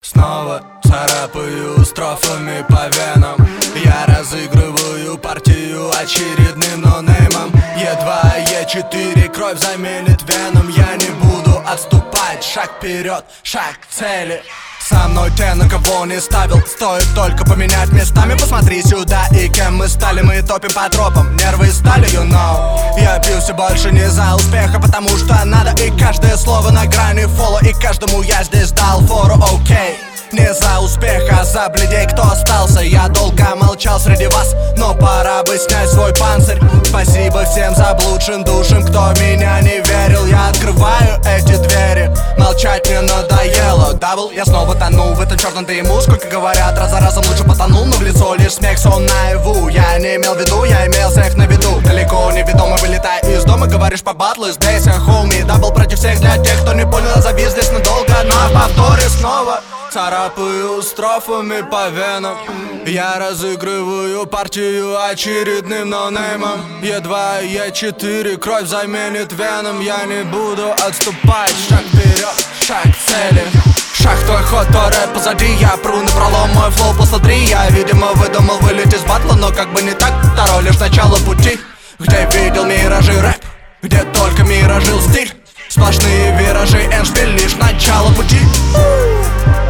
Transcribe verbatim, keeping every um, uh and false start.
Снова царапаю строфами по венам. Я разыгрываю партию очередным нонеймом. Едва Е четыре кровь заменит веном. Я не буду отступать, шаг вперед, шаг к цели. Со мной те, на кого не ставил. Стоит только поменять местами. Посмотри сюда, и кем мы стали. Мы топим по тропам, нервы стали, you know. Я бился больше не за успех, а потому что надо. И каждое слово на грани фола. И каждому я здесь дал фору, окей okay. Не за успех, а за бледей, кто остался. Я долго молчал среди вас, но пора бы снять свой панцирь. Спасибо всем заблудшим душам, кто меня не верил. Я открываю эти двери, молчать мне надоело. Дабл, я снова тону в этом черном дыму. Сколько говорят, раз за разом лучше потонул. Но в лицо лишь смех, сон наяву. Я не имел в виду, я имел всех на виду. Далеко неведомо, вылетай из дома. Говоришь по батлу, здесь я хоуми. Дабл против всех, для тех, кто не понял, назови здесь надолго. Но в повторе снова царапаю строфами по венам. Я разыгрываю партию очередным нонеймом. Едва Е четыре кровь заменит веном. Я не буду отступать, шаг вперед, шаг к цели. Шаг твой ход, то рэп позади. Я пру напролом, мой флоу посмотри. Я, видимо, выдумал вылететь из батла, но как бы не так. Второй лишь начало пути, где видел миражи рэп, где только миражил стиль. Сплошные виражи, эндшпиль, лишь начало пути.